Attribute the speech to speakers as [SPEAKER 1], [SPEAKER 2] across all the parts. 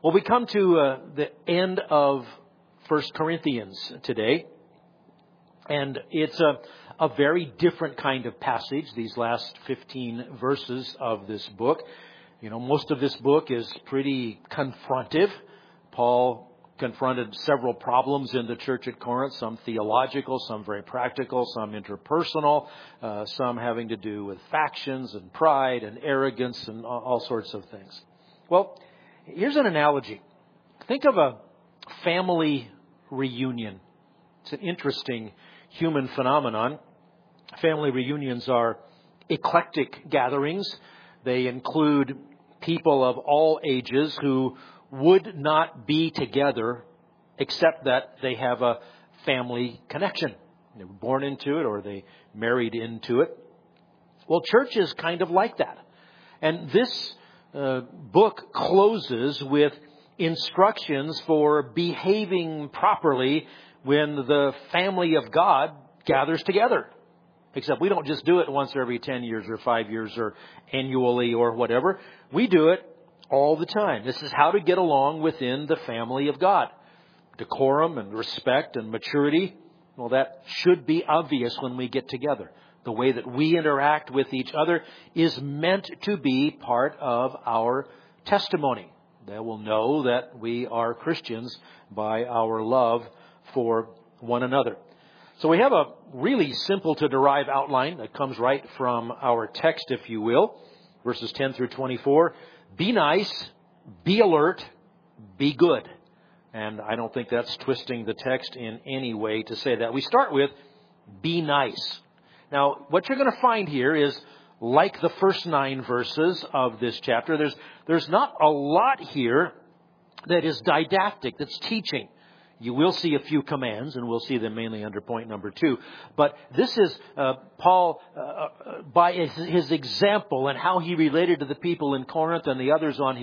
[SPEAKER 1] Well, we come to the end of 1 Corinthians today, and it's a very different kind of passage, these last 15 verses of this book. You know, most of this book is pretty confrontive. Paul confronted several problems in the church at Corinth, some theological, some very practical, some interpersonal, some having to do with factions and pride and arrogance and all sorts of things. Well, here's an analogy. Think of a family reunion. It's an interesting human phenomenon. Family reunions are eclectic gatherings. They include people of all ages who would not be together except that they have a family connection. They were born into it or they married into it. Well, church is kind of like that. And this book closes with instructions for behaving properly when the family of God gathers together. Except we don't just do it once every 10 years or 5 years or annually or whatever. We do it all the time. This is how to get along within the family of God. Decorum and respect and maturity. Well, that should be obvious when we get together. The way that we interact with each other is meant to be part of our testimony. They will know that we are Christians by our love for one another. So we have a really simple to derive outline that comes right from our text, if you will. Verses 10 through 24. Be nice, be alert, be good. And I don't think that's twisting the text in any way to say that. We start with be nice. Now, what you're going to find here is, like the first 9 verses of this chapter, there's not a lot here that is didactic, that's teaching. You will see a few commands, and we'll see them mainly under point number 2. But this is Paul, by his example and how he related to the people in Corinth and the others on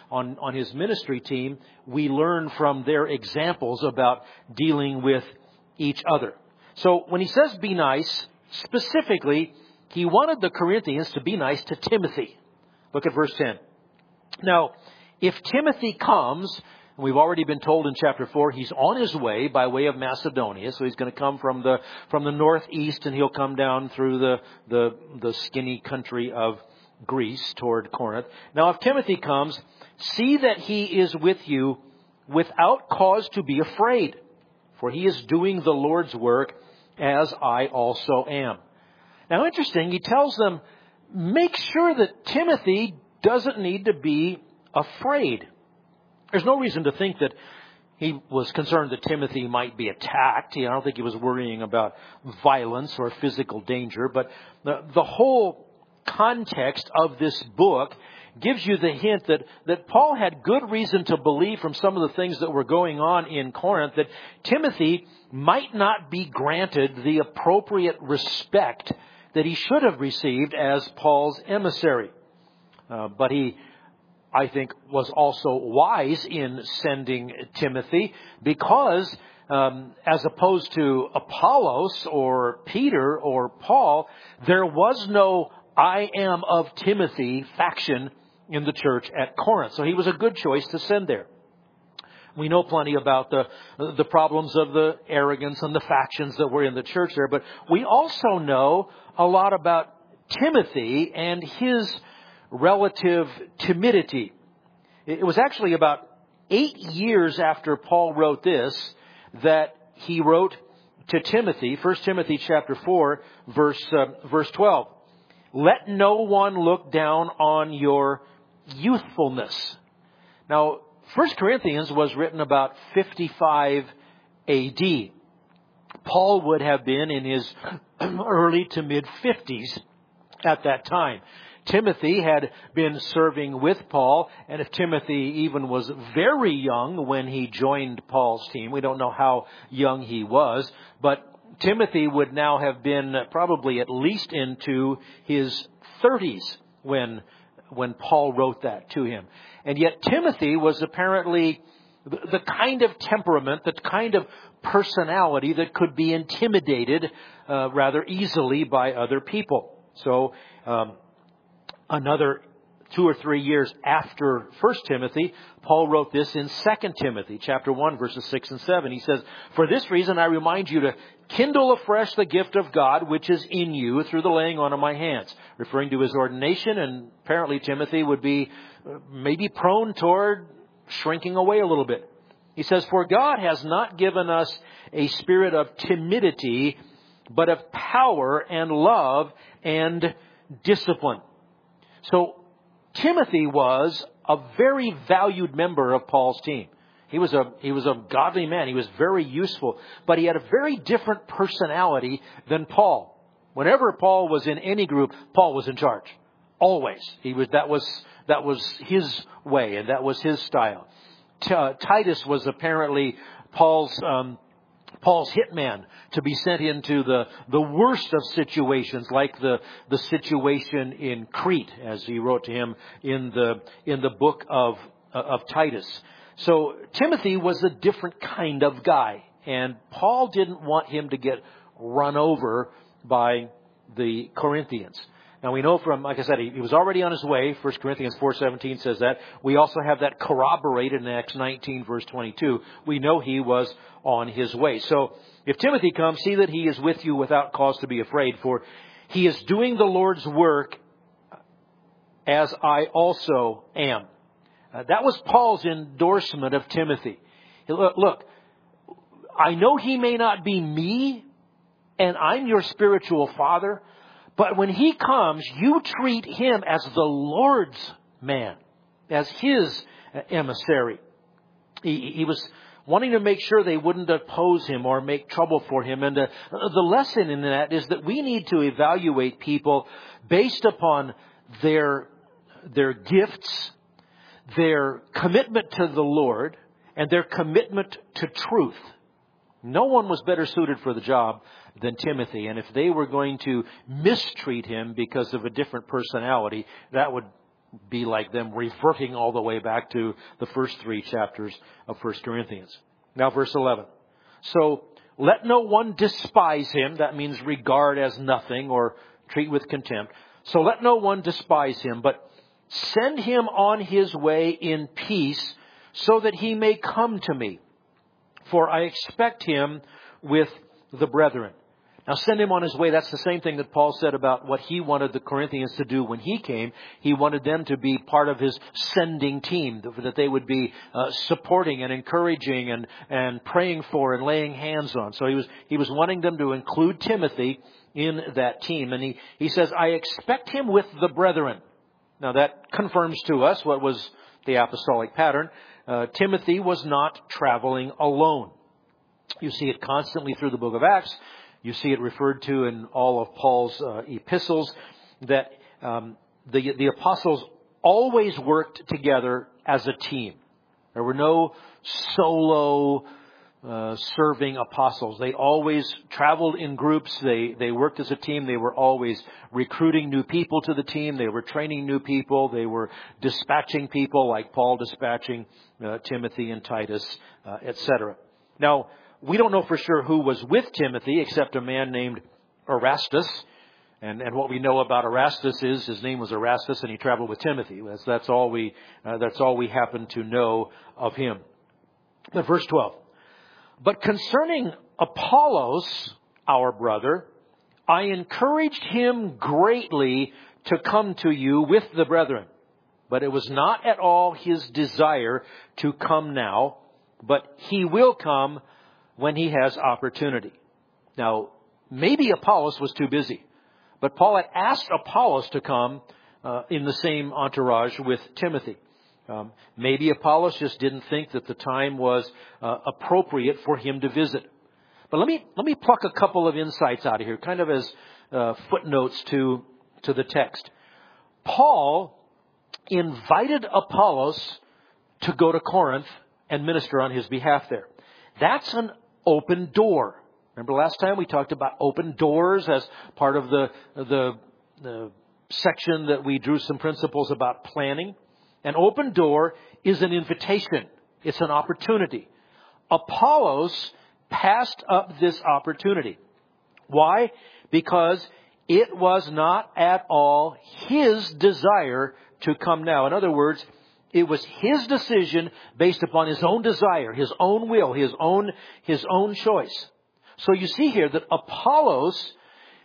[SPEAKER 1] his ministry team, we learn from their examples about dealing with each other. So when he says be nice, specifically, he wanted the Corinthians to be nice to Timothy. Look at verse 10. Now, if Timothy comes, and we've already been told in chapter 4, he's on his way by way of Macedonia. So he's going to come from the northeast, and he'll come down through the skinny country of Greece toward Corinth. Now, if Timothy comes, see that he is with you without cause to be afraid, for he is doing the Lord's work as I also am. Now, interesting, he tells them, make sure that Timothy doesn't need to be afraid. There's no reason to think that he was concerned that Timothy might be attacked. I don't think he was worrying about violence or physical danger. But the whole context of this book gives you the hint that Paul had good reason to believe from some of the things that were going on in Corinth that Timothy might not be granted the appropriate respect that he should have received as Paul's emissary. But he, I think, was also wise in sending Timothy because as opposed to Apollos or Peter or Paul, there was no I am of Timothy faction in the church at Corinth. So he was a good choice to send there. We know plenty about the problems of the arrogance and the factions that were in the church there, but we also know a lot about Timothy and his relative timidity. It was actually about 8 years after Paul wrote this that he wrote to Timothy, 1 Timothy chapter 4, verse 12. Let no one look down on your youthfulness. Now, 1 Corinthians was written about 55 A.D. Paul would have been in his early to mid-50s at that time. Timothy had been serving with Paul, and if Timothy even was very young when he joined Paul's team, we don't know how young he was, but Timothy would now have been probably at least into his 30s when Paul wrote that to him. And yet Timothy was apparently the kind of temperament, the kind of personality that could be intimidated rather easily by other people. So another 2 or 3 years after 1 Timothy, Paul wrote this in 2 Timothy chapter 1, verses 6 and 7. He says, "For this reason I remind you to kindle afresh the gift of God which is in you through the laying on of my hands," referring to his ordination. And apparently Timothy would be maybe prone toward shrinking away a little bit. He says, "For God has not given us a spirit of timidity, but of power and love and discipline." So Timothy was a very valued member of Paul's team. He was a godly man. He was very useful, but he had a very different personality than Paul. Whenever Paul was in any group, Paul was in charge. Always. That was his way, and that was his style. Titus was apparently Paul's hitman to be sent into the worst of situations, like the situation in Crete, as he wrote to him in the book of Titus. So Timothy was a different kind of guy, and Paul didn't want him to get run over by the Corinthians. Now we know from, like I said, he was already on his way. 1 Corinthians 4:17 says that. We also have that corroborated in Acts 19 verse 22. We know he was on his way. So if Timothy comes, see that he is with you without cause to be afraid, for he is doing the Lord's work as I also am. That was Paul's endorsement of Timothy. Look, I know he may not be me, and I'm your spiritual father, but when he comes, you treat him as the Lord's man, as his emissary. He was wanting to make sure they wouldn't oppose him or make trouble for him. And the lesson in that is that we need to evaluate people based upon their gifts, their commitment to the Lord, and their commitment to truth. No one was better suited for the job than Timothy. And if they were going to mistreat him because of a different personality, that would be like them reverting all the way back to the first 3 chapters of 1 Corinthians. Now, verse 11. "So let no one despise him," that means regard as nothing or treat with contempt. "So let no one despise him, but send him on his way in peace, so that he may come to me. For I expect him with the brethren." Now, send him on his way. That's the same thing that Paul said about what he wanted the Corinthians to do when he came. He wanted them to be part of his sending team, that they would be supporting and encouraging and praying for and laying hands on. So he was wanting them to include Timothy in that team. And he says, "I expect him with the brethren." Now, that confirms to us what was the apostolic pattern. Timothy was not traveling alone. You see it constantly through the book of Acts. You see it referred to in all of Paul's epistles, that the apostles always worked together as a team. There were no solo serving apostles. They always traveled in groups. They worked as a team. They were always recruiting new people to the team. They were training new people. They were dispatching people, like Paul dispatching Timothy and Titus, etc. Now, we don't know for sure who was with Timothy except a man named Erastus. And what we know about Erastus is his name was Erastus, and he traveled with Timothy. That's all we happen to know of him. But verse 12. "But concerning Apollos, our brother, I encouraged him greatly to come to you with the brethren. But it was not at all his desire to come now, but he will come when he has opportunity." Now, maybe Apollos was too busy, but Paul had asked Apollos to come in the same entourage with Timothy. Maybe Apollos just didn't think that the time was appropriate for him to visit. But let me pluck a couple of insights out of here, kind of as footnotes to the text. Paul invited Apollos to go to Corinth and minister on his behalf there. That's an open door. Remember last time we talked about open doors as part of the section that we drew some principles about planning. An open door is an invitation. It's an opportunity. Apollos passed up this opportunity. Why? Because it was not at all his desire to come now. In other words, it was his decision based upon his own desire, his own will, his own choice. So you see here that Apollos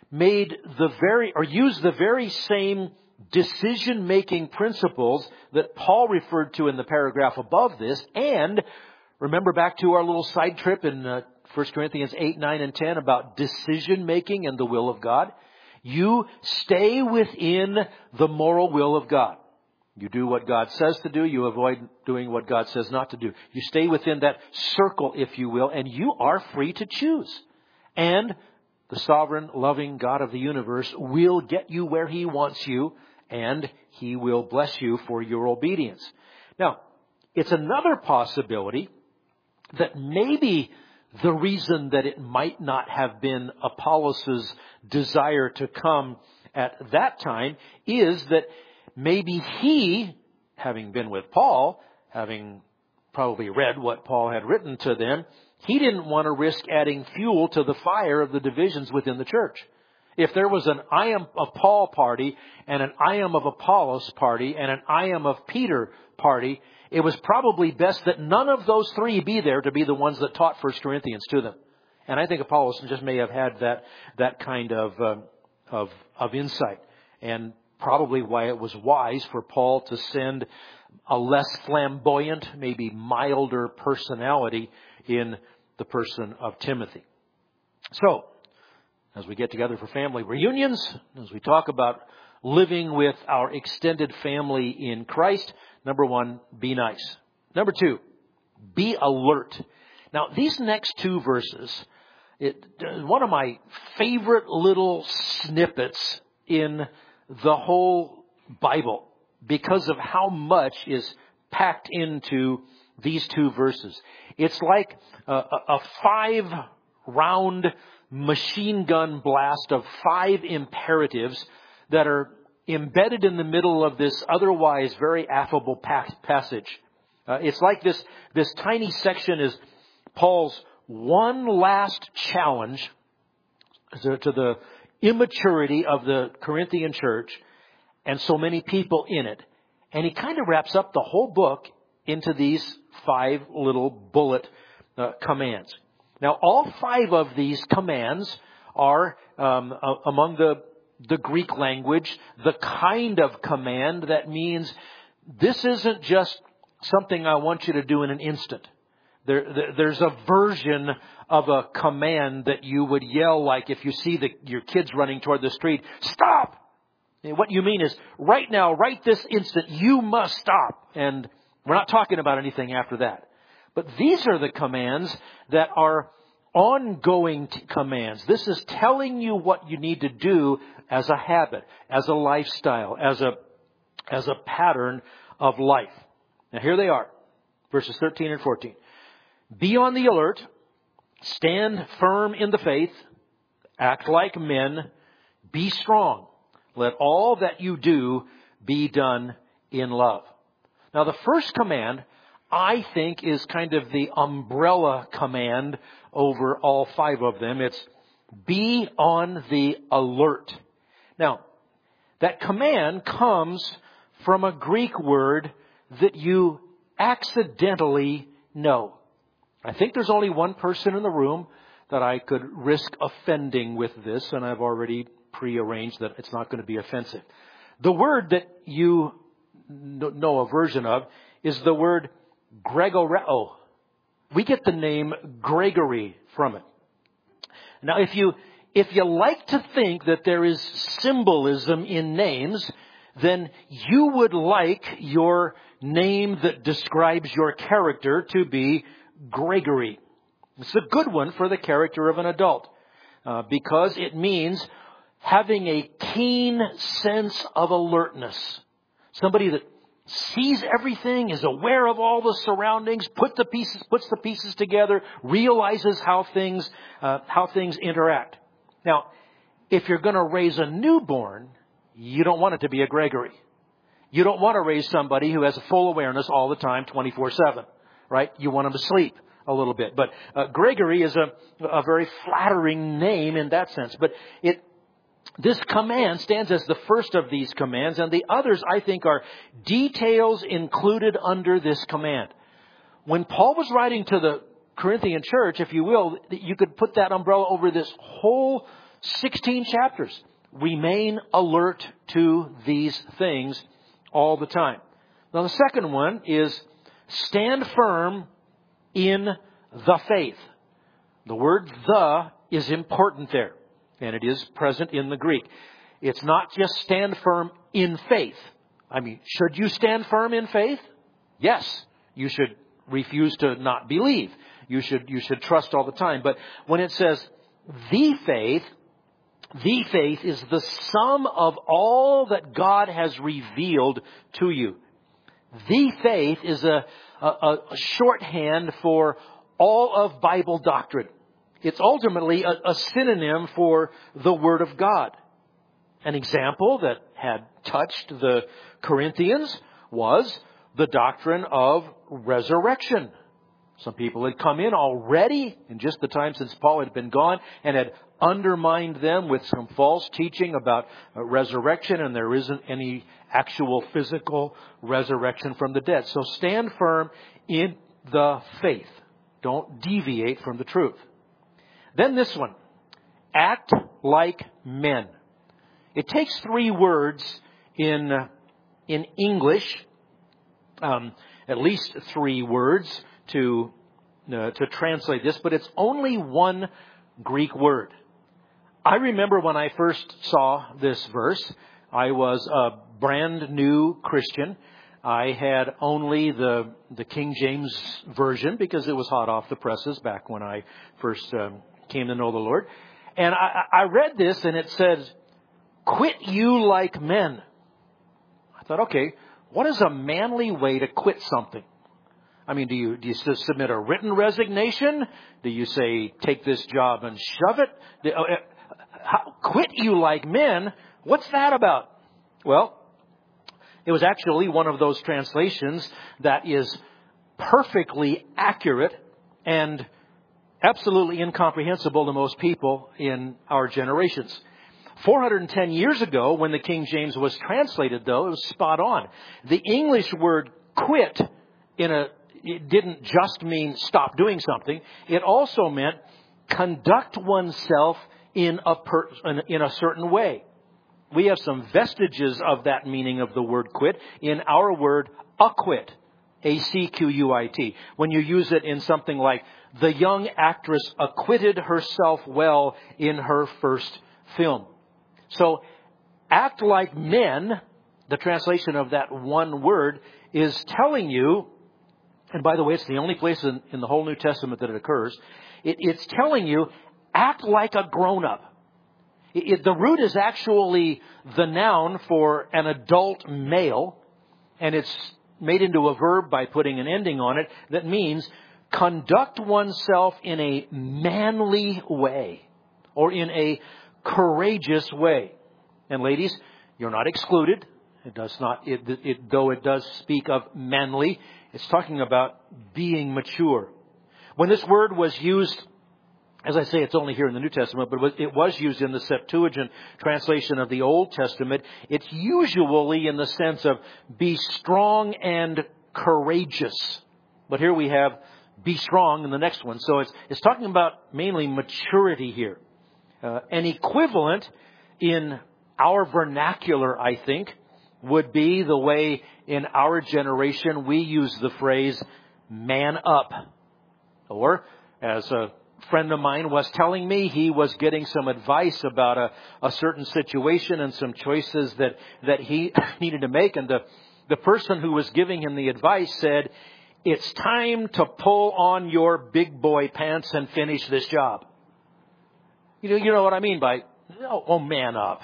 [SPEAKER 1] used the very same decision-making principles that Paul referred to in the paragraph above this. And remember back to our little side trip in 1 Corinthians 8, 9, and 10 about decision-making and the will of God. You stay within the moral will of God. You do what God says to do. You avoid doing what God says not to do. You stay within that circle, if you will, and you are free to choose. And the sovereign, loving God of the universe will get you where He wants you, and He will bless you for your obedience. Now, it's another possibility that maybe the reason that it might not have been Apollos' desire to come at that time is that maybe he, having been with Paul, having probably read what Paul had written to them, he didn't want to risk adding fuel to the fire of the divisions within the church. If there was an I am of Paul party and an I am of Apollos party and an I am of Peter party, it was probably best that none of those three be there to be the ones that taught 1 Corinthians to them. And I think Apollos just may have had that kind of insight, and probably why it was wise for Paul to send a less flamboyant, maybe milder personality in the person of Timothy. So, as we get together for family reunions, as we talk about living with our extended family in Christ, number one, be nice. Number two, be alert. Now, these next two verses, one of my favorite little snippets in the whole Bible because of how much is packed into these two verses. It's like a 5-round machine gun blast of 5 imperatives that are embedded in the middle of this otherwise very affable passage. It's like this tiny section is Paul's one last challenge to the immaturity of the Corinthian church and so many people in it. And he kind of wraps up the whole book into these 5 little bullet commands. Now, all 5 of these commands are, among the Greek language, the kind of command that means this isn't just something I want you to do in an instant. There's a version of a command that you would yell like if you see your kids running toward the street, stop! And what you mean is, right now, right this instant, you must stop. And we're not talking about anything after that. But these are the commands that are ongoing commands. This is telling you what you need to do as a habit, as a lifestyle, as a pattern of life. Now here they are, verses 13 and 14. Be on the alert, stand firm in the faith, act like men, be strong. Let all that you do be done in love. Now the first command, I think, is kind of the umbrella command over all 5 of them. It's be on the alert. Now, that command comes from a Greek word that you accidentally know. I think there's only one person in the room that I could risk offending with this, and I've already prearranged that it's not going to be offensive. The word that you know a version of is the word Gregoreo. We get the name Gregory from it. Now, if you like to think that there is symbolism in names, then you would like your name that describes your character to be Gregory. It's a good one for the character of an adult because it means having a keen sense of alertness. Somebody that sees everything, is aware of all the surroundings, puts the pieces together, realizes how things interact. Now, if you're going to raise a newborn, you don't want it to be a Gregory. You don't want to raise somebody who has a full awareness all the time, 24/7, right? You want them to sleep a little bit. But Gregory is a very flattering name in that sense. But This command stands as the first of these commands, and the others, I think, are details included under this command. When Paul was writing to the Corinthian church, if you will, you could put that umbrella over this whole 16 chapters. Remain alert to these things all the time. Now, the second one is stand firm in the faith. The word "the" is important there, and it is present in the Greek. It's not just stand firm in faith. I mean, should you stand firm in faith? Yes. You should refuse to not believe. You should trust all the time. But when it says the faith is the sum of all that God has revealed to you. The faith is a shorthand for all of Bible doctrine. It's ultimately a synonym for the Word of God. An example that had touched the Corinthians was the doctrine of resurrection. Some people had come in already in just the time since Paul had been gone and had undermined them with some false teaching about resurrection, and there isn't any actual physical resurrection from the dead. So stand firm in the faith. Don't deviate from the truth. Then this one, act like men. It takes 3 words in English, at least 3 words to translate this, but it's only one Greek word. I remember when I first saw this verse, I was a brand new Christian. I had only the King James Version because it was hot off the presses back when I first came to know the Lord. And I read this and it says, "Quit you like men." I thought, okay, what is a manly way to quit something? I mean, do you submit a written resignation? Do you say, take this job and shove it? Quit you like men? What's that about? Well, it was actually one of those translations that is perfectly accurate and absolutely incomprehensible to most people in our generations. 410 years ago, when the King James was translated, though, it was spot on. The English word quit it didn't just mean stop doing something. It also meant conduct oneself in a certain way. We have some vestiges of that meaning of the word quit in our word acquit, A-C-Q-U-I-T. When you use it in something like, the young actress acquitted herself well in her first film. So, act like men, the translation of that one word, is telling you, and by the way, it's the only place in the whole New Testament that it occurs. It's telling you, act like a grown-up. The root is actually the noun for an adult male, and it's made into a verb by putting an ending on it that means conduct oneself in a manly way or in a courageous way. And ladies, you're not excluded. It does not, though it does speak of manly, it's talking about being mature. When this word was used, as I say, it's only here in the New Testament, but it was used in the Septuagint translation of the Old Testament. It's usually in the sense of be strong and courageous. But here we have be strong in the next one. So it's talking about mainly maturity here. An equivalent in our vernacular, I think, would be the way in our generation we use the phrase man up. Or, as a friend of mine was telling me, he was getting some advice about a certain situation and some choices that he needed to make. And the person who was giving him the advice said, it's time to pull on your big boy pants and finish this job. You know what I mean by, man up.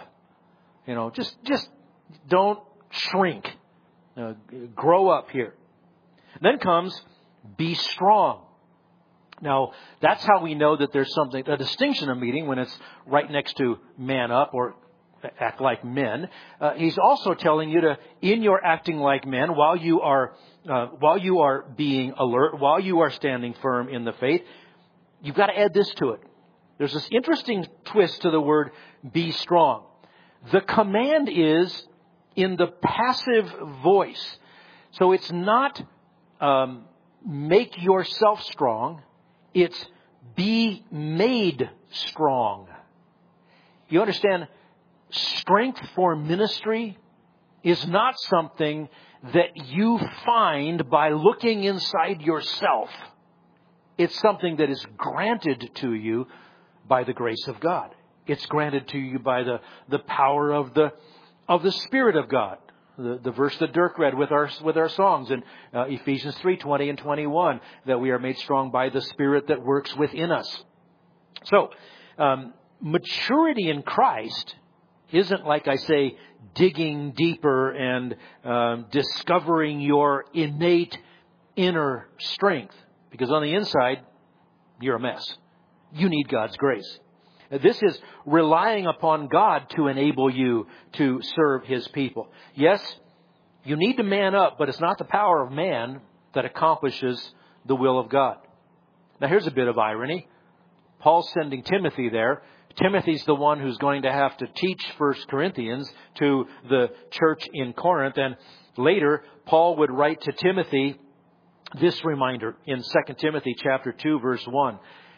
[SPEAKER 1] Just don't shrink. Grow up here. Then comes be strong. Now, that's how we know that there's a distinction of meaning when it's right next to man up or act like men. He's also telling you to, in your acting like men, while you are being alert, while you are standing firm in the faith, you've got to add this to it. There's this interesting twist to the word be strong. the command is in the passive voice. So it's not make yourself strong. It's be made strong. You understand, strength for ministry is not something that you find by looking inside yourself. It's something that is granted to you by the grace of God. It's granted to you by the power of the Spirit of God. The verse that Dirk read with our songs in Ephesians 3:20 and 21, that we are made strong by the Spirit that works within us. So, maturity in Christ isn't, like I say, digging deeper and discovering your innate inner strength. Because on the inside, you're a mess. You need God's grace. This is relying upon God to enable you to serve His people. Yes, you need to man up, but it's not the power of man that accomplishes the will of God. Now here's a bit of irony. Paul's sending Timothy there. Timothy's the one who's going to have to teach 1 Corinthians to the church in Corinth. And later, Paul would write to Timothy this reminder in 2 Timothy chapter 2, verse 1.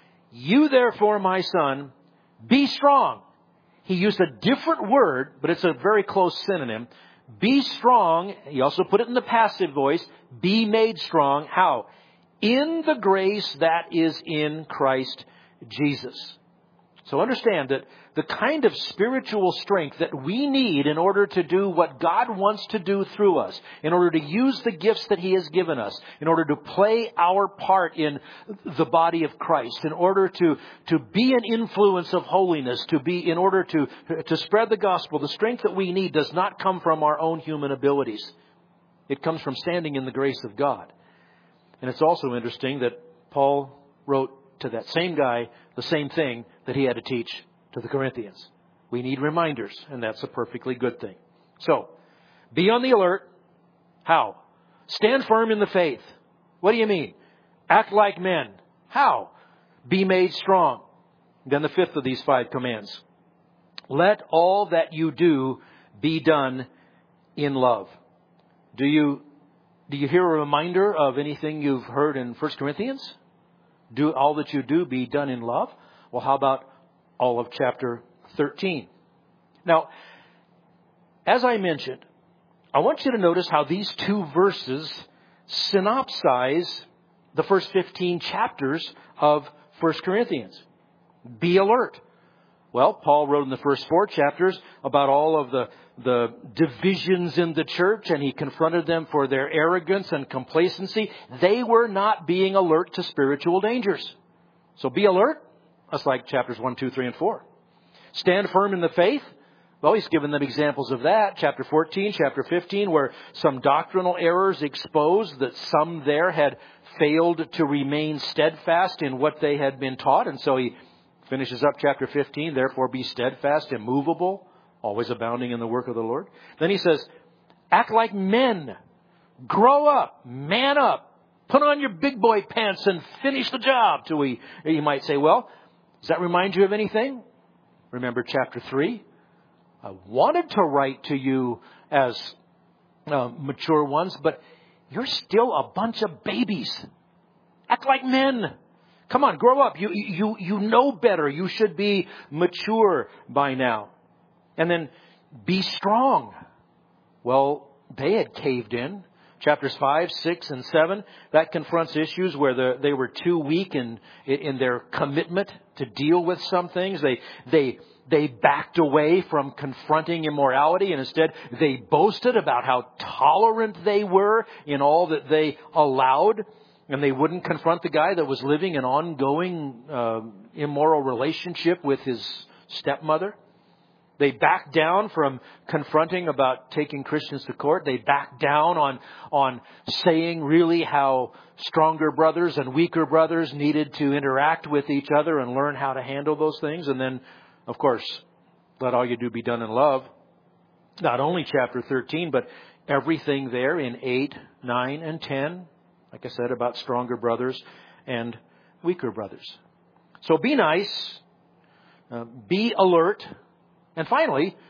[SPEAKER 1] You therefore, my son, be strong. He used a different word, but it's a very close synonym. Be strong. He also put it in the passive voice. Be made strong. How? In the grace that is in Christ Jesus. So understand that the kind of spiritual strength that we need in order to do what God wants to do through us, in order to use the gifts that He has given us, in order to play our part in the body of Christ, in order to be an influence of holiness, in order to spread the gospel, the strength that we need does not come from our own human abilities. It comes from standing in the grace of God. And it's also interesting that Paul wrote to that same guy the same thing that he had to teach to the Corinthians. We need reminders, and that's a perfectly good thing. So, be on the alert. How? Stand firm in the faith. What do you mean? Act like men. How? Be made strong. Then the fifth of these 5 commands. Let all that you do be done in love. Do you hear a reminder of anything you've heard in 1 Corinthians? Do all that you do be done in love? Well, how about all of chapter 13? Now, as I mentioned, I want you to notice how these 2 verses synopsize the first 15 chapters of 1 Corinthians. Be alert. Well, Paul wrote in the first 4 chapters about all of the divisions in the church, and he confronted them for their arrogance and complacency. They were not being alert to spiritual dangers. So be alert. That's like chapters 1, 2, 3, and 4. Stand firm in the faith. Well, he's given them examples of that. Chapter 14, chapter 15, where some doctrinal errors exposed that some there had failed to remain steadfast in what they had been taught. And so he finishes up chapter 15, therefore be steadfast, immovable, always abounding in the work of the Lord. Then he says, act like men. Grow up. Man up. Put on your big boy pants and finish the job. You might say, well, does that remind you of anything? Remember chapter 3? I wanted to write to you as mature ones, but you're still a bunch of babies. Act like men. Come on, grow up. You know better. You should be mature by now. And then be strong. Well, they had caved in. Chapters 5, 6, and 7, that confronts issues where they were too weak in their commitment to deal with some things. They backed away from confronting immorality, and instead they boasted about how tolerant they were in all that they allowed. And they wouldn't confront the guy that was living an ongoing immoral relationship with his stepmother. They backed down from confronting about taking Christians to court. They backed down on saying really how stronger brothers and weaker brothers needed to interact with each other and learn how to handle those things. And then, of course, let all you do be done in love. Not only chapter 13, but everything there in 8, 9, and 10. Like I said, about stronger brothers and weaker brothers. So be nice. Be alert. And finally,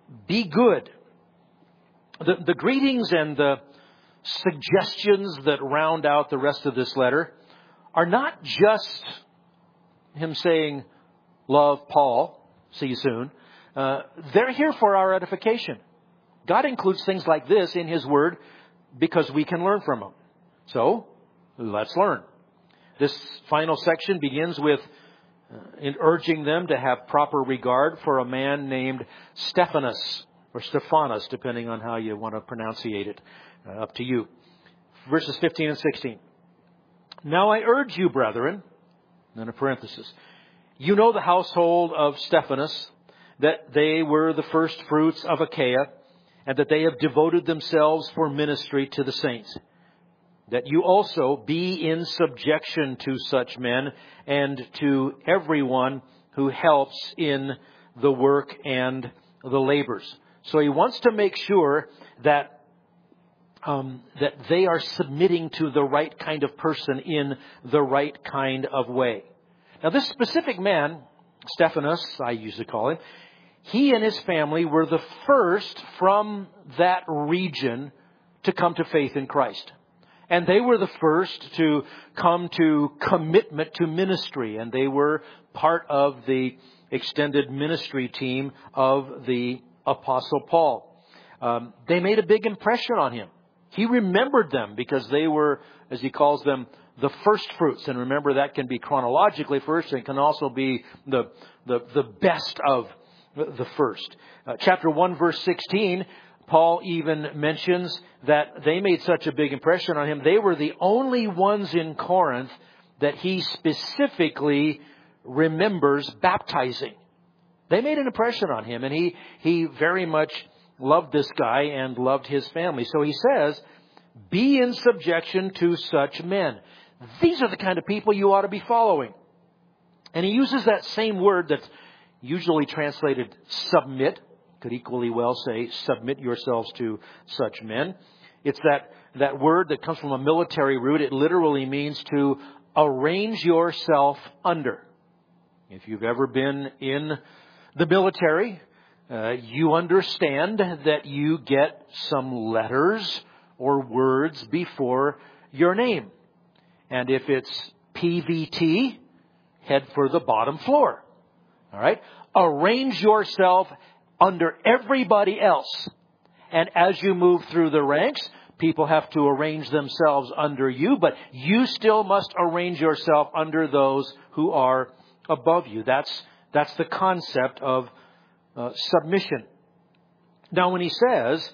[SPEAKER 1] be good. The greetings and the suggestions that round out the rest of this letter are not just him saying, love Paul, see you soon. They're here for our edification. God includes things like this in His Word because we can learn from them. So, let's learn. This final section begins with urging them to have proper regard for a man named Stephanas, or Stephanas, depending on how you want to pronunciate it. Up to you. Verses 15 and 16. Now I urge you, brethren, in a parenthesis, you know the household of Stephanas, that they were the first fruits of Achaia, and that they have devoted themselves for ministry to the saints. That you also be in subjection to such men and to everyone who helps in the work and the labors. So he wants to make sure that they are submitting to the right kind of person in the right kind of way. Now this specific man, Stephanas, I usually call him, he and his family were the first from that region to come to faith in Christ. And they were the first to come to commitment to ministry. And they were part of the extended ministry team of the Apostle Paul. They made a big impression on him. He remembered them because they were, as he calls them, the first fruits. And remember, that can be chronologically first and can also be the best of the first. Chapter 1, verse 16, Paul even mentions that they made such a big impression on him. They were the only ones in Corinth that he specifically remembers baptizing. They made an impression on him, and he very much loved this guy and loved his family. So he says, be in subjection to such men. These are the kind of people you ought to be following. And he uses that same word that's usually translated submit. Could equally well say submit yourselves to such men. It's that word that comes from a military root. It literally means to arrange yourself under. If you've ever been in the military, you understand that you get some letters or words before your name. And if it's PVT, head for the bottom floor. All right? Arrange yourself under everybody else. And as you move through the ranks, people have to arrange themselves under you, but you still must arrange yourself under those who are above you. That's the concept of submission. Now, when he says,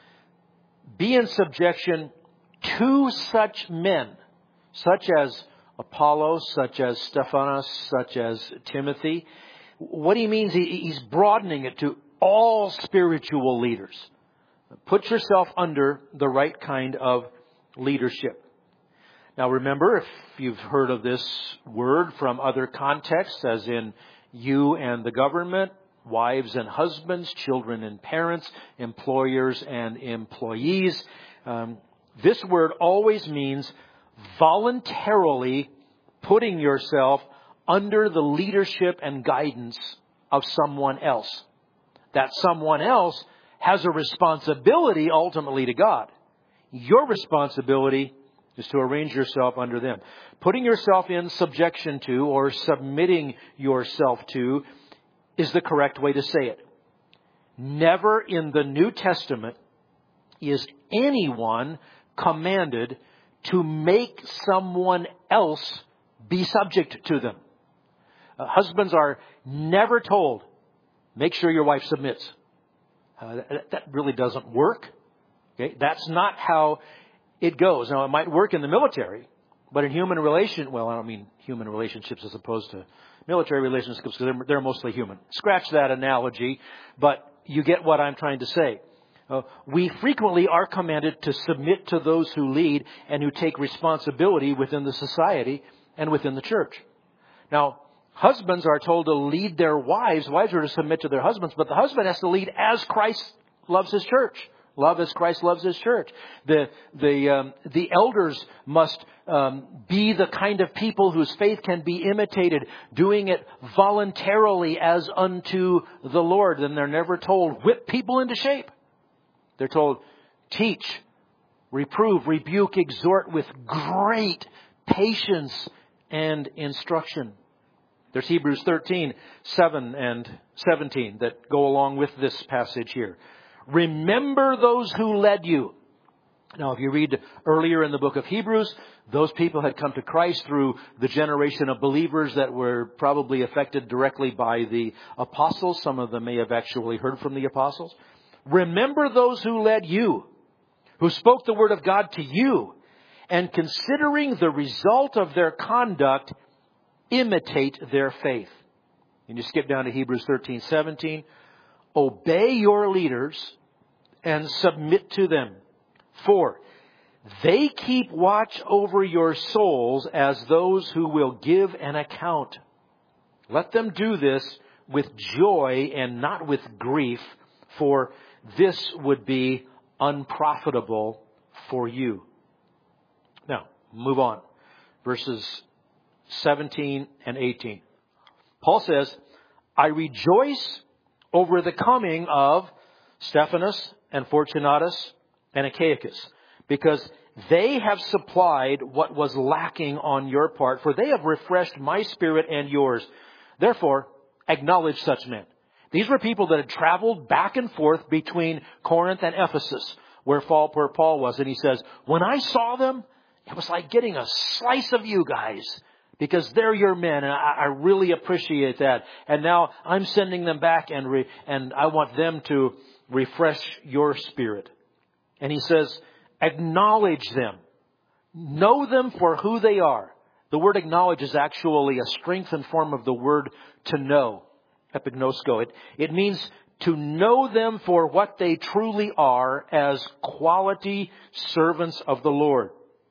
[SPEAKER 1] be in subjection to such men, such as Apollos, such as Stephanas, such as Timothy, what he means, he's broadening it to all spiritual leaders. Put yourself under the right kind of leadership. Now remember, if you've heard of this word from other contexts, as in you and the government, wives and husbands, children and parents, employers and employees, this word always means voluntarily putting yourself under the leadership and guidance of someone else. That someone else has a responsibility ultimately to God. Your responsibility is to arrange yourself under them. Putting yourself in subjection to or submitting yourself to is the correct way to say it. Never in the New Testament is anyone commanded to make someone else be subject to them. Husbands are never told, make sure your wife submits. That really doesn't work. Okay? That's not how it goes. Now, it might work in the military, but in human human relationships as opposed to military relationships, because they're mostly human. Scratch that analogy, but you get what I'm trying to say. We frequently are commanded to submit to those who lead and who take responsibility within the society and within the church. Now, husbands are told to lead their wives. Wives are to submit to their husbands, but the husband has to lead as Christ loves his church. Love as Christ loves His church. The elders must be the kind of people whose faith can be imitated, doing it voluntarily as unto the Lord. And they're never told, whip people into shape. They're told, teach, reprove, rebuke, exhort with great patience and instruction. There's Hebrews 13, 7 and 17 that go along with this passage here. Remember those who led you. Now, if you read earlier in the book of Hebrews, those people had come to Christ through the generation of believers that were probably affected directly by the apostles. Some of them may have actually heard from the apostles. Remember those who led you, who spoke the word of God to you, and considering the result of their conduct, imitate their faith. And you skip down to Hebrews 13, 17. Obey your leaders and submit to them, for they keep watch over your souls as those who will give an account. Let them do this with joy and not with grief, for this would be unprofitable for you. Now, move on. Verses 17 and 18. Paul says, I rejoice over the coming of Stephanas and Fortunatus and Achaicus, because they have supplied what was lacking on your part, for they have refreshed my spirit and yours. Therefore, acknowledge such men. These were people that had traveled back and forth between Corinth and Ephesus, where Paul was. And he says, when I saw them, it was like getting a slice of you guys, because they're your men, and I really appreciate that. And now I'm sending them back, and I want them to refresh your spirit. And he says, acknowledge them. Know them for who they are. The word acknowledge is actually a strengthened form of the word to know, epignosko. It means to know them for what they truly are as quality servants of the Lord.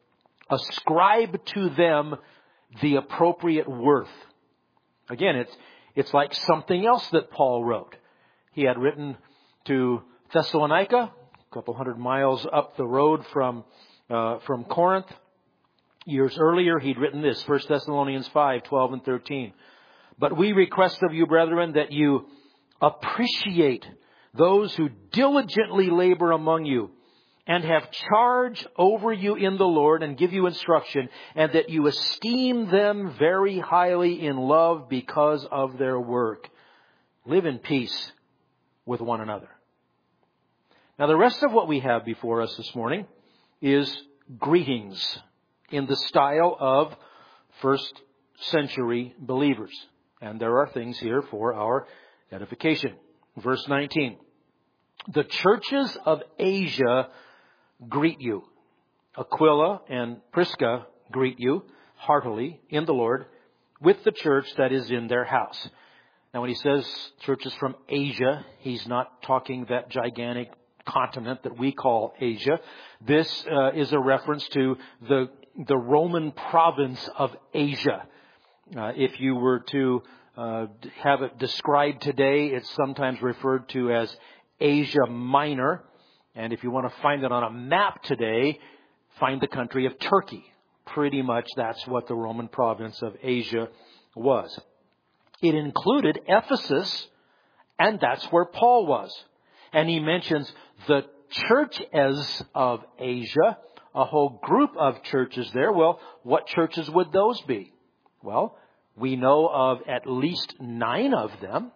[SPEAKER 1] Ascribe to them the appropriate worth. Again, it's like something else that Paul wrote. He had written to Thessalonica, a couple hundred miles up the road from Corinth. Years earlier, he'd written this, 1 Thessalonians 5, 12 and 13. But we request of you, brethren, that you appreciate those who diligently labor among you, and have charge over you in the Lord, and give you instruction, and that you esteem them very highly in love because of their work. Live in peace with one another. Now, the rest of what we have before us this morning is greetings in the style of first century believers. And there are things here for our edification. Verse 19. The churches of Asia greet you. Aquila and Prisca greet you heartily in the Lord with the church that is in their house. Now, when he says churches from Asia, he's not talking that gigantic continent that we call Asia. This is a reference to the Roman province of Asia. If you were to have it described today, it's sometimes referred to as Asia Minor. And if you want to find it on a map today, find the country of Turkey. Pretty much that's what the Roman province of Asia was. It included Ephesus, and that's where Paul was. And he mentions the churches of Asia, a whole group of churches there. Well, what churches would those be? Well, we know of at least 9 of them.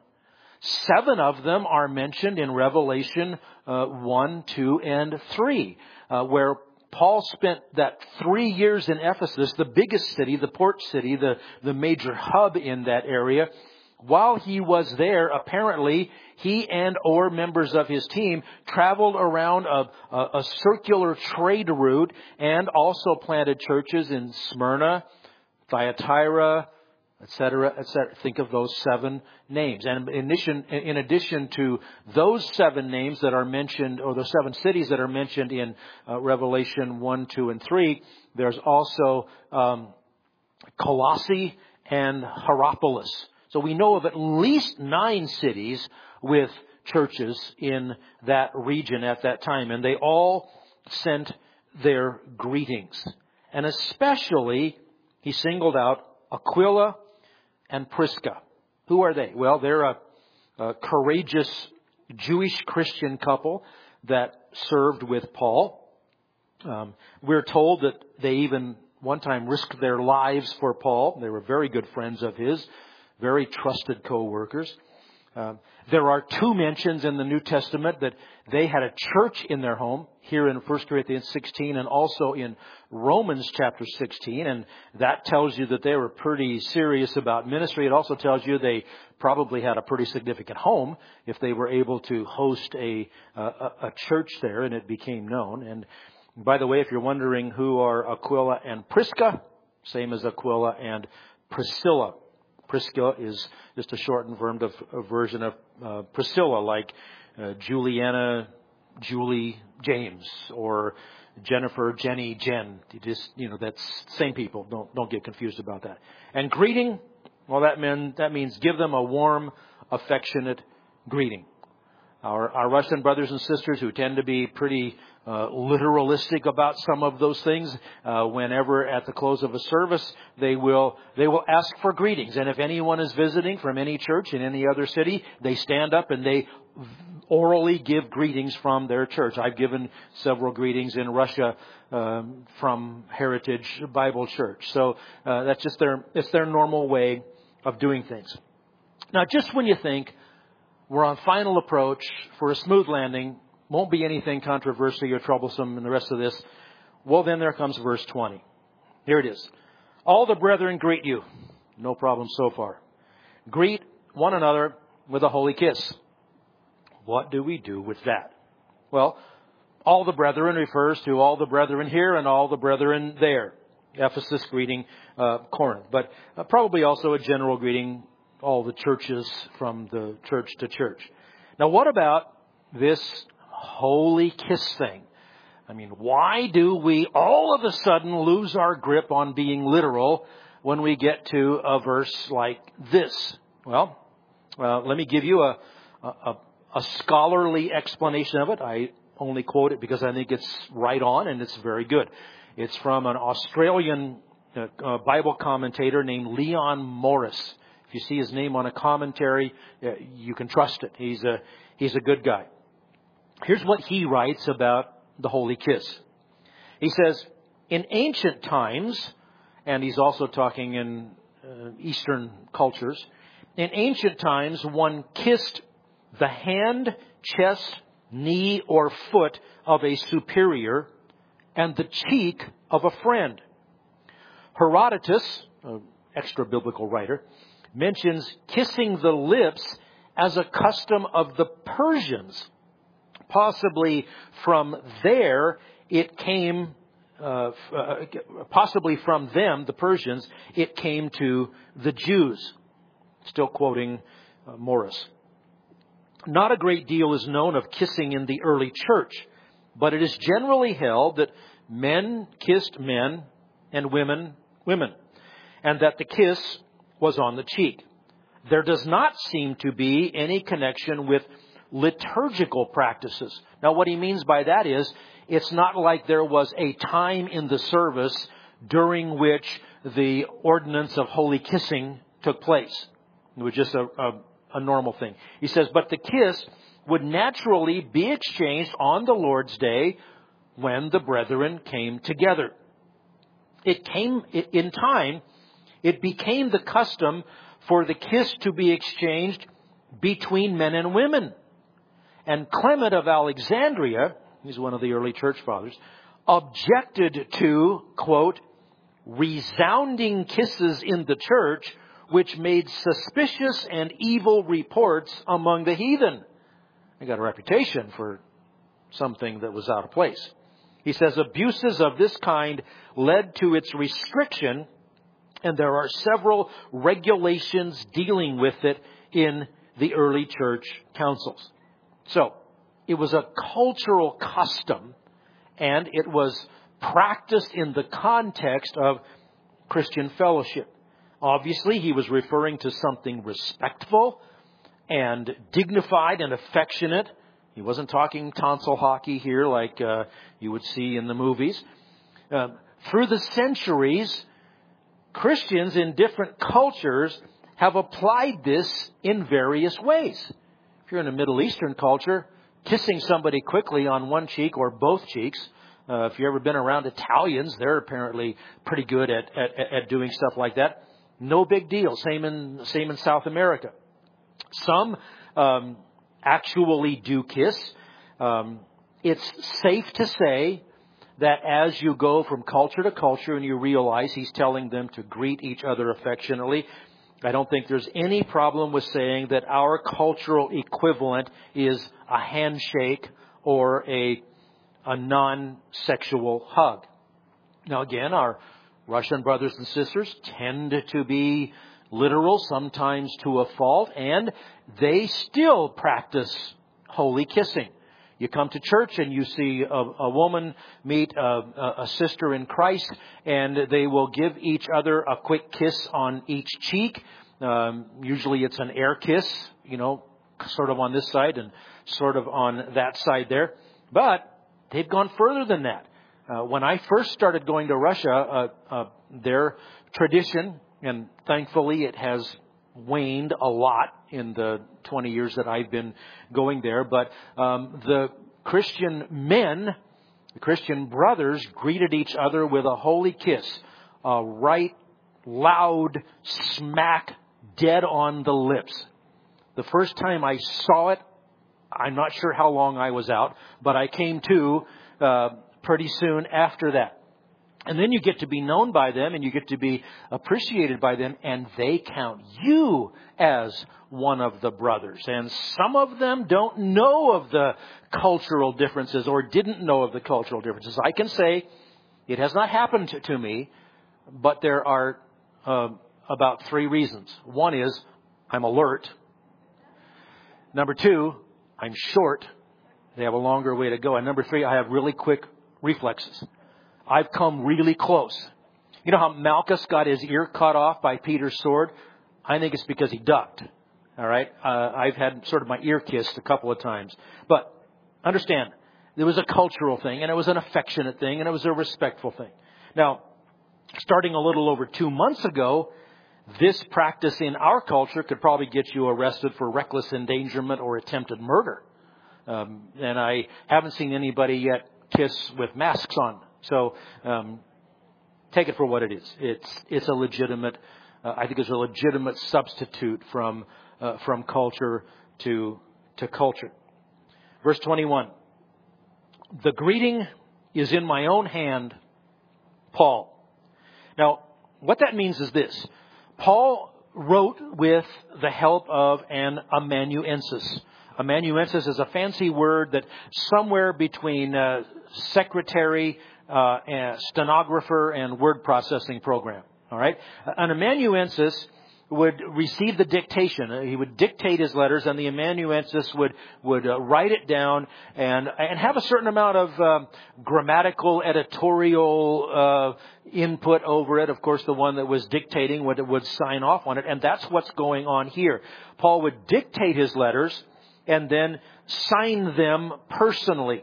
[SPEAKER 1] 7 of them are mentioned in Revelation 1, 2, and 3, where Paul spent that 3 years in Ephesus, the biggest city, the port city, the major hub in that area. While he was there, apparently, he and or members of his team traveled around a circular trade route and also planted churches in Smyrna, Thyatira, etc., etc. Think of those 7 names. And in addition to those 7 names that are mentioned, or those 7 cities that are mentioned in Revelation 1, 2, and 3, there's also Colossae and Hierapolis. So we know of at least 9 cities with churches in that region at that time. And they all sent their greetings. And especially, he singled out Aquila and Prisca. Who are they? Well, they're a courageous Jewish Christian couple that served with Paul. We're told that they even one time risked their lives for Paul. They were very good friends of his, very trusted co-workers. There are two mentions in the New Testament that they had a church in their home, here in 1 Corinthians 16 and also in Romans chapter 16. And that tells you that they were pretty serious about ministry. It also tells you they probably had a pretty significant home if they were able to host a church there and it became known. And by the way, if you're wondering who are Aquila and Prisca, same as Aquila and Priscilla. Prisca is just a shortened version of Priscilla, like Juliana, Julie, James, or Jennifer, Jenny, Jen. That's same people. Don't get confused about that. And greeting, well, that means give them a warm, affectionate greeting. Our Russian brothers and sisters who tend to be pretty literalistic about some of those things, whenever at the close of a service they will ask for greetings. And if anyone is visiting from any church in any other city, they stand up and they orally give greetings from their church. I've given several greetings in Russia from Heritage Bible Church. So that's just their normal way of doing things. Now, just when you think we're on final approach for a smooth landing, won't be anything controversial or troublesome in the rest of this, well, then there comes verse 20. Here it is. All the brethren greet you. No problem so far. Greet one another with a holy kiss. What do we do with that? Well, all the brethren refers to all the brethren here and all the brethren there. Ephesus greeting Corinth. But probably also a general greeting, all the churches from the church to church. Now, what about this holy kiss thing? I mean, why do we all of a sudden lose our grip on being literal when we get to a verse like this? Well, let me give you a scholarly explanation of it. I only quote it because I think it's right on and it's very good. It's from an Australian Bible commentator named Leon Morris. If you see his name on a commentary, you can trust it. He's a good guy. Here's what he writes about the holy kiss. He says, in ancient times, and he's also talking in Eastern cultures, in ancient times one kissed the hand, chest, knee, or foot of a superior and the cheek of a friend. Herodotus, an extra-biblical writer, mentions kissing the lips as a custom of the Persians. Possibly from there, it came, possibly from them, the Persians, it came to the Jews. Still quoting Morris. Not a great deal is known of kissing in the early church, but it is generally held that men kissed men and women, and that the kiss was on the cheek. There does not seem to be any connection with liturgical practices. Now, what he means by that is, it's not like there was a time in the service during which the ordinance of holy kissing took place. It was just a normal thing. He says, but the kiss would naturally be exchanged on the Lord's Day when the brethren came together. In time, it became the custom for the kiss to be exchanged between men and women. And Clement of Alexandria, he's one of the early church fathers, objected to, quote, resounding kisses in the church, which made suspicious and evil reports among the heathen. They got a reputation for something that was out of place. He says abuses of this kind led to its restriction, and there are several regulations dealing with it in the early church councils. So, it was a cultural custom, and it was practiced in the context of Christian fellowship. Obviously, he was referring to something respectful and dignified and affectionate. He wasn't talking tonsil hockey here like you would see in the movies. Through the centuries, Christians in different cultures have applied this in various ways. If you're in a Middle Eastern culture, kissing somebody quickly on one cheek or both cheeks. If you've ever been around Italians, they're apparently pretty good at doing stuff like that. No big deal. Same in South America. Some actually do kiss. It's safe to say that as you go from culture to culture and you realize he's telling them to greet each other affectionately, I don't think there's any problem with saying that our cultural equivalent is a handshake or a non-sexual hug. Now again, our Russian brothers and sisters tend to be literal, sometimes to a fault, and they still practice holy kissing. You come to church and you see a woman meet a sister in Christ, and they will give each other a quick kiss on each cheek. Usually it's an air kiss, sort of on this side and sort of on that side there. But they've gone further than that. When I first started going to Russia, their tradition, and thankfully it has waned a lot in the 20 years that I've been going there. But the Christian men, the Christian brothers, greeted each other with a holy kiss. A right, loud smack dead on the lips. The first time I saw it, I'm not sure how long I was out, but I came to pretty soon after that. And then you get to be known by them and you get to be appreciated by them, and they count you as one of the brothers. And some of them don't know of the cultural differences or didn't know of the cultural differences. I can say it has not happened to me, but there are about 3 reasons. One is I'm alert. Number 2, I'm short. They have a longer way to go. And number 3, I have really quick reflexes. I've come really close. You know how Malchus got his ear cut off by Peter's sword? I think it's because he ducked. All right? I've had sort of my ear kissed a couple of times. But understand, there was a cultural thing, and it was an affectionate thing, and it was a respectful thing. Now, starting a little over 2 months ago, this practice in our culture could probably get you arrested for reckless endangerment or attempted murder. And I haven't seen anybody yet kiss with masks on. So take it for what it is. It's a legitimate, I think it's a legitimate substitute from culture to culture. Verse 21. The greeting is in my own hand, Paul. Now, what that means is this. Paul wrote with the help of an amanuensis. Amanuensis is a fancy word that somewhere between secretary, stenographer, and word processing program. All right? An amanuensis would receive the dictation. He would dictate his letters, and the amanuensis would write it down and have a certain amount of grammatical, editorial input over it. Of course, the one that was dictating would sign off on it, and that's what's going on here. Paul would dictate his letters and then sign them personally.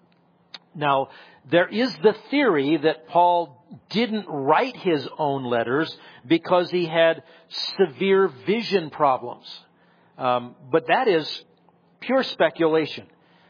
[SPEAKER 1] Now, there is the theory that Paul didn't write his own letters because he had severe vision problems. But that is pure speculation.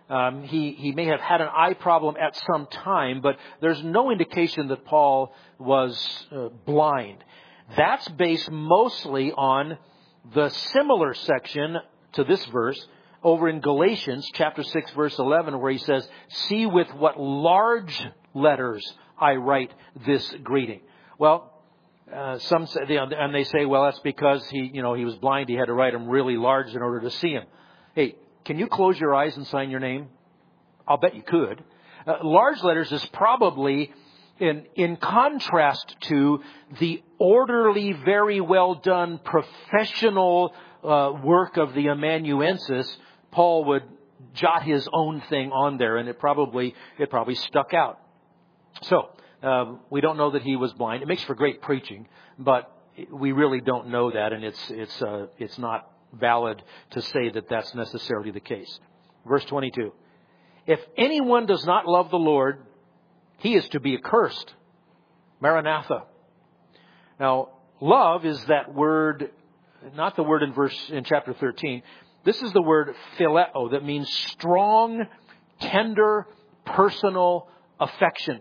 [SPEAKER 1] He may have had an eye problem at some time, but there's no indication that Paul was blind. That's based mostly on the similar section to this verse over in Galatians chapter 6, verse 11, where he says, "See with what large letters I write this greeting." Well, some say, and they say, well, that's because he was blind. He had to write them really large in order to see him. Hey, can you close your eyes and sign your name? I'll bet you could. Large letters is probably in contrast to the orderly, very well done professional work of the amanuensis. Paul would jot his own thing on there, and it probably stuck out. So we don't know that he was blind. It makes for great preaching, but we really don't know that, and it's not valid to say that that's necessarily the case. Verse 22. If anyone does not love the Lord, he is to be accursed. Maranatha. Now, love is that word, not the word in chapter 13. This is the word phileo, that means strong, tender, personal affection.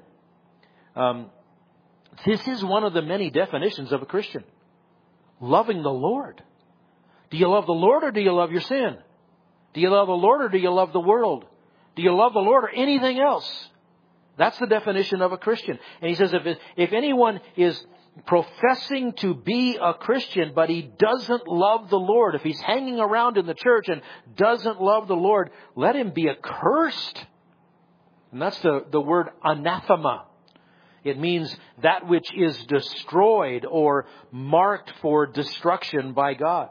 [SPEAKER 1] This is one of the many definitions of a Christian. Loving the Lord. Do you love the Lord or do you love your sin? Do you love the Lord or do you love the world? Do you love the Lord or anything else? That's the definition of a Christian. And he says if anyone is professing to be a Christian, but he doesn't love the Lord, if he's hanging around in the church and doesn't love the Lord, let him be accursed. And that's the word anathema. It means that which is destroyed or marked for destruction by God.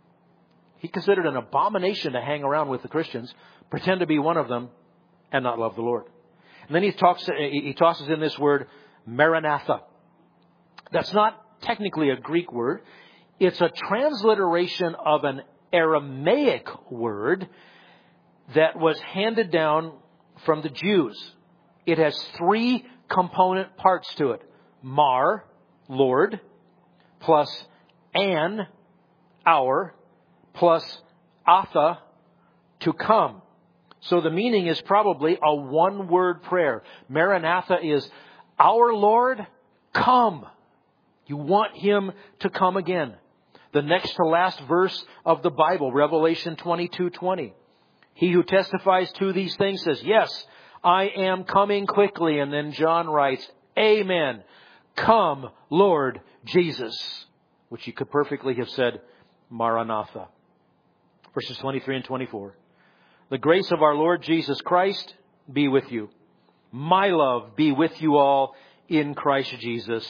[SPEAKER 1] He considered an abomination to hang around with the Christians, pretend to be one of them, and not love the Lord. And then he tosses in this word, Maranatha. That's not technically a Greek word. It's a transliteration of an Aramaic word that was handed down from the Jews. It has 3 component parts to it. Mar, Lord, plus an, our, plus atha, to come. So the meaning is probably a one-word prayer. Maranatha is, our Lord, come. You want Him to come again. The next to last verse of the Bible, Revelation 22:20. He who testifies to these things says, yes, I am coming quickly. And then John writes, Amen. Come, Lord Jesus. Which he could perfectly have said, Maranatha. Verses 23 and 24. The grace of our Lord Jesus Christ be with you. My love be with you all in Christ Jesus.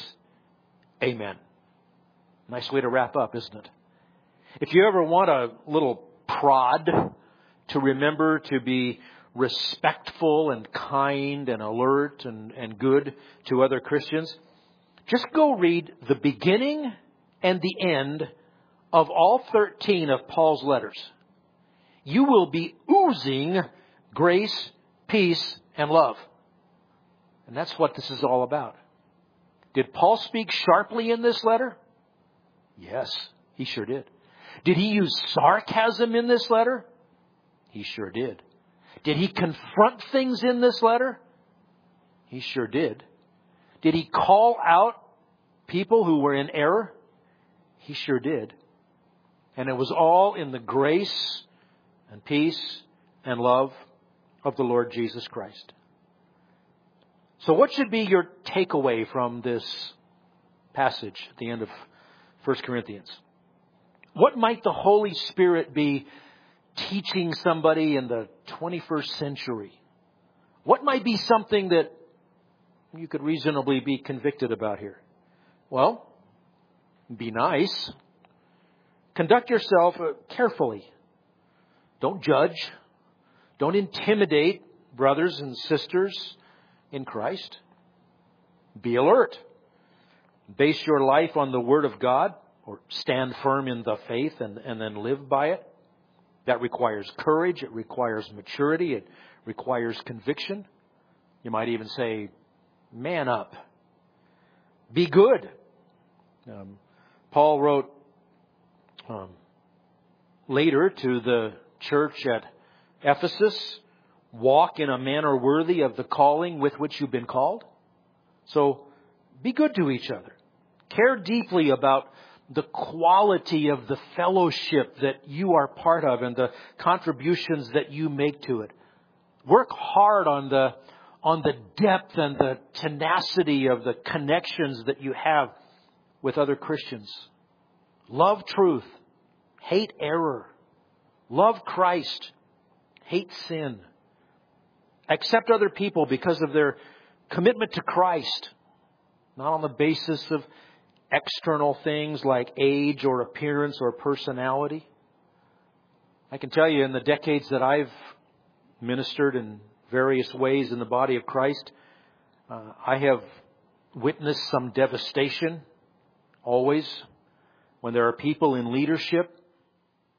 [SPEAKER 1] Amen. Nice way to wrap up, isn't it? If you ever want a little prod to remember to be respectful and kind and alert and good to other Christians, just go read the beginning and the end of all 13 of Paul's letters. You will be oozing grace, peace, and love. And that's what this is all about. Did Paul speak sharply in this letter? Yes, he sure did. Did he use sarcasm in this letter? He sure did. Did he confront things in this letter? He sure did. Did he call out people who were in error? He sure did. And it was all in the grace and peace and love of the Lord Jesus Christ. So what should be your takeaway from this passage at the end of 1 Corinthians? What might the Holy Spirit be teaching somebody in the 21st century? What might be something that you could reasonably be convicted about here? Well, be nice. Conduct yourself carefully. Don't judge. Don't intimidate brothers and sisters in Christ. Be alert. Base your life on the Word of God, or stand firm in the faith and then live by it. That requires courage. It requires maturity. It requires conviction. You might even say, man up. Be good. Paul wrote later to the church at Ephesus, walk in a manner worthy of the calling with which you've been called. So be good to each other. Care deeply about the quality of the fellowship that you are part of and the contributions that you make to it. Work hard on the depth and the tenacity of the connections that you have with other Christians. Love truth. Hate error. Love Christ. Hate sin. Accept other people because of their commitment to Christ, not on the basis of external things like age or appearance or personality. I can tell you in the decades that I've ministered in various ways in the body of Christ, I have witnessed some devastation always when there are people in leadership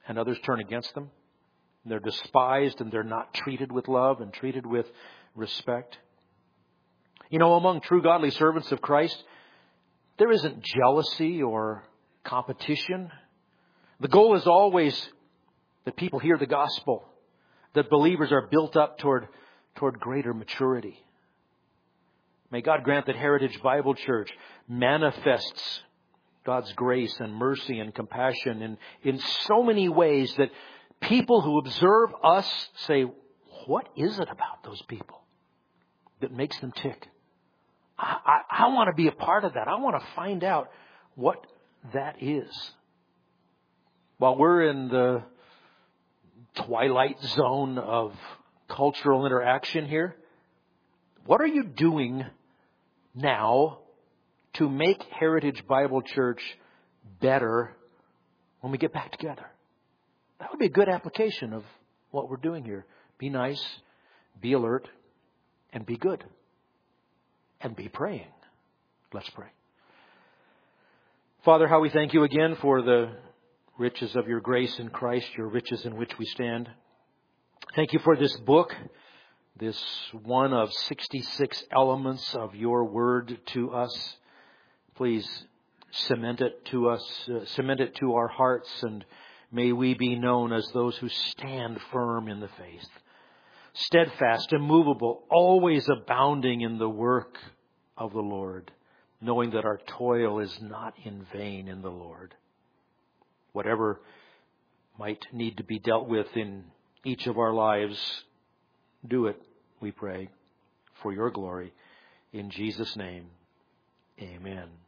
[SPEAKER 1] and others turn against them. They're despised and they're not treated with love and treated with respect. You know, among true godly servants of Christ, there isn't jealousy or competition. The goal is always that people hear the gospel, that believers are built up toward greater maturity. May God grant that Heritage Bible Church manifests God's grace and mercy and compassion in so many ways that people who observe us say, what is it about those people that makes them tick? I want to be a part of that. I want to find out what that is. While we're in the twilight zone of cultural interaction here, what are you doing now to make Heritage Bible Church better when we get back together? That would be a good application of what we're doing here. Be nice, be alert, and be good. And be praying. Let's pray. Father, how we thank you again for the riches of your grace in Christ, your riches in which we stand. Thank you for this book, this one of 66 elements of your word to us. Please cement it to us, cement it to our hearts, and may we be known as those who stand firm in the faith. Steadfast, immovable, always abounding in the work of the Lord, knowing that our toil is not in vain in the Lord. Whatever might need to be dealt with in each of our lives, do it, we pray, for your glory. In Jesus' name, amen.